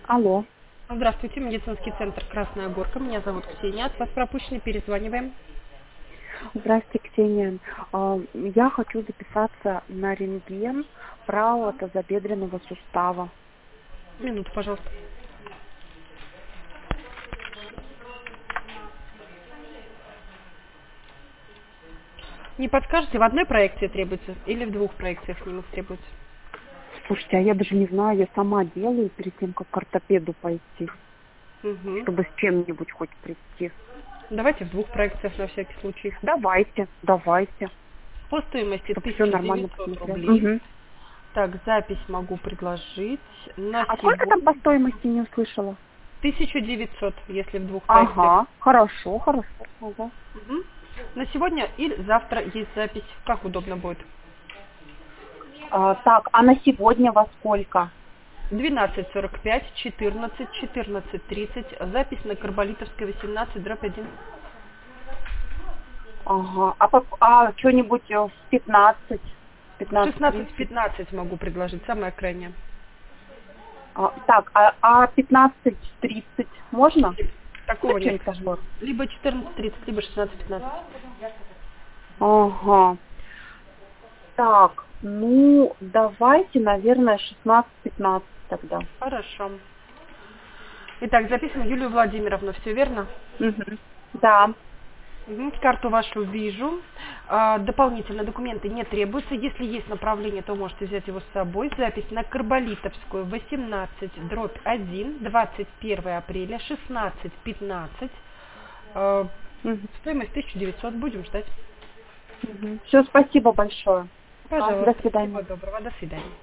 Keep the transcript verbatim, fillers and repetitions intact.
Алло. Здравствуйте, медицинский центр «Красная Горка». Меня зовут Ксения. От вас пропущенный, перезваниваем. Здравствуйте, Ксения. А, Я хочу записаться на рентген правого тазобедренного сустава. Минуту, пожалуйста. Не подскажете, в одной проекции требуется или в двух проекциях снимок требуется? Слушайте, а я даже не знаю, я сама делаю перед тем, как к ортопеду пойти, Угу. чтобы с чем-нибудь хоть прийти. Давайте в двух проекциях на всякий случай. Давайте, давайте, По стоимости чтобы все тысяча нормально девятьсот посмотрели. рублей. Мгм. Так, запись могу предложить на А сколько там по сегодня. стоимости, не услышала? тысяча девятьсот, если в двух проекциях. Ага, хорошо, хорошо. Ага. Мгм. На сегодня или завтра есть запись. Как удобно будет? А, так, а на сегодня во сколько? двенадцать сорок пять, четырнадцать, четырнадцать тридцать. Запись на Карболитовской восемнадцать, дробь один. Ага, а, по- а что-нибудь э, в пятнадцать, пятнадцать шестнадцать тридцать? пятнадцать могу предложить, самое крайнее. А, так, а, а пятнадцать тридцать можно? Такого Будет нет, что-нибудь к такое? сожалению. Либо четырнадцать тридцать, либо шестнадцать пятнадцать. Ага. Так, ну, давайте, наверное, шестнадцать пятнадцать тогда. Хорошо. Итак, записано Юлию Владимировну, все верно? Мгм. Да. Мгм, карту вашу вижу. А, дополнительно документы не требуются. Если есть направление, то можете взять его с собой. Запись на Карболитовскую восемнадцать, дробь один, двадцать первое апреля, шестнадцать пятнадцать. А, Мгм. стоимость тысяча девятьсот. Будем ждать. Все, спасибо большое. А, до Пожалуйста. свидания. Всего доброго. До свидания.